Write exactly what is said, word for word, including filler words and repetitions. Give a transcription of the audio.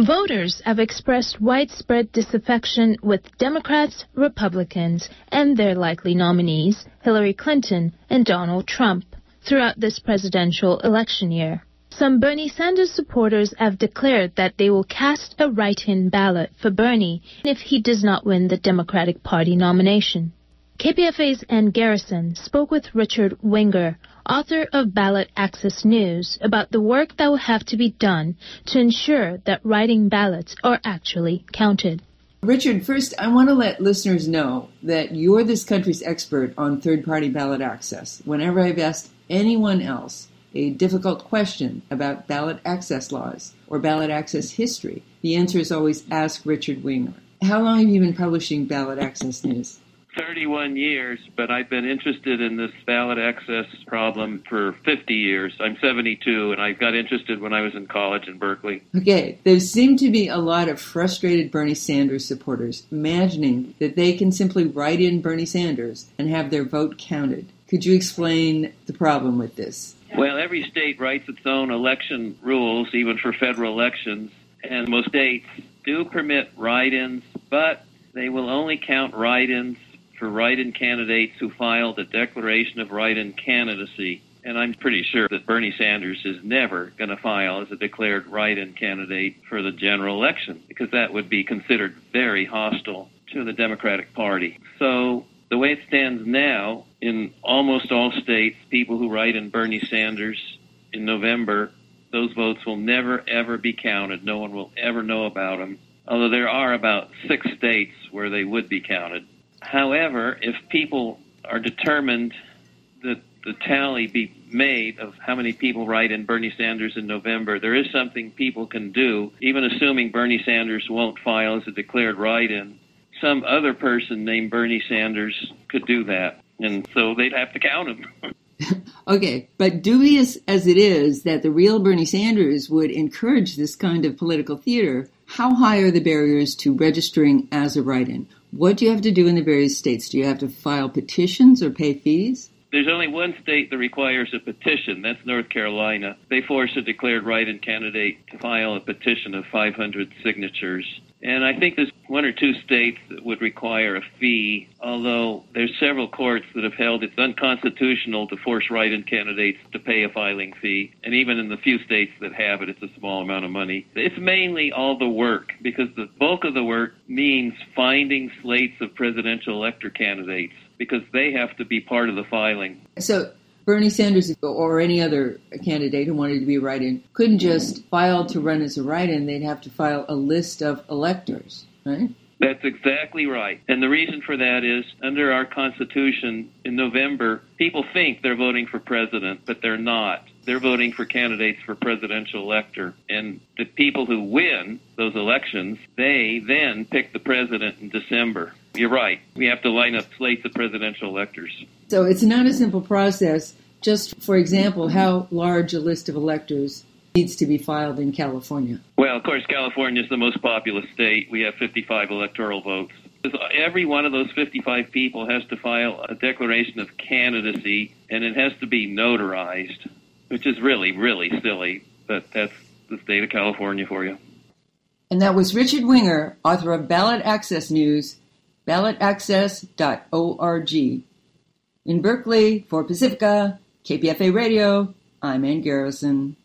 Voters have expressed widespread disaffection with Democrats, Republicans, and their likely nominees, Hillary Clinton and Donald Trump, throughout this presidential election year. Some Bernie Sanders supporters have declared that they will cast a write-in ballot for Bernie if he does not win the Democratic Party nomination. K P F A's Ann Garrison spoke with Richard Winger, author of Ballot Access News, about the work that will have to be done to ensure that write-in ballots are actually counted. Richard, first, I want to let listeners know that you're this country's expert on third-party ballot access. Whenever I've asked anyone else a difficult question about ballot access laws or ballot access history, the answer is always ask Richard Winger. How long have you been publishing Ballot Access News? thirty-one years, but I've been interested in this ballot access problem for fifty years. I'm seventy-two, and I got interested when I was in college in Berkeley. Okay, there seem to be a lot of frustrated Bernie Sanders supporters imagining that they can simply write in Bernie Sanders and have their vote counted. Could you explain the problem with this? Well, every state writes its own election rules, even for federal elections, and most states do permit write-ins, but they will only count write-ins for write-in candidates who filed a declaration of write-in candidacy. And I'm pretty sure that Bernie Sanders is never going to file as a declared write-in candidate for the general election, because that would be considered very hostile to the Democratic Party. So the way it stands now, in almost all states, people who write in Bernie Sanders in November, those votes will never, ever be counted. No one will ever know about them, although there are about six states where they would be counted. However, if people are determined that the tally be made of how many people write in Bernie Sanders in November, there is something people can do, even assuming Bernie Sanders won't file as a declared write-in. Some other person named Bernie Sanders could do that, and so they'd have to count him. Okay, but dubious as it is that the real Bernie Sanders would encourage this kind of political theater, how high are the barriers to registering as a write-in? What do you have to do in the various states? Do you have to file petitions or pay fees? There's only one state that requires a petition. That's North Carolina. They force a declared write-in candidate to file a petition of five hundred signatures. And I think there's one or two states that would require a fee, although there's several courts that have held it's unconstitutional to force write-in candidates to pay a filing fee. And even in the few states that have it, it's a small amount of money. It's mainly all the work, because the bulk of the work means finding slates of presidential elector candidates, because they have to be part of the filing. So Bernie Sanders or any other candidate who wanted to be a write-in couldn't just file to run as a write-in. They'd have to file a list of electors, right? That's exactly right. And the reason for that is, under our Constitution, in November, people think they're voting for president, but they're not. They're voting for candidates for presidential elector. And the people who win those elections, they then pick the president in December. You're right. We have to line up slates of presidential electors. So it's not a simple process. Just, for example, how large a list of electors needs to be filed in California? Well, of course, California is the most populous state. We have fifty-five electoral votes. Every one of those fifty-five people has to file a declaration of candidacy, and it has to be notarized, which is really, really silly, but that's the state of California for you. And that was Richard Winger, author of Ballot Access News, ballot access dot org. In Berkeley, for Pacifica, K P F A Radio, I'm Ann Garrison.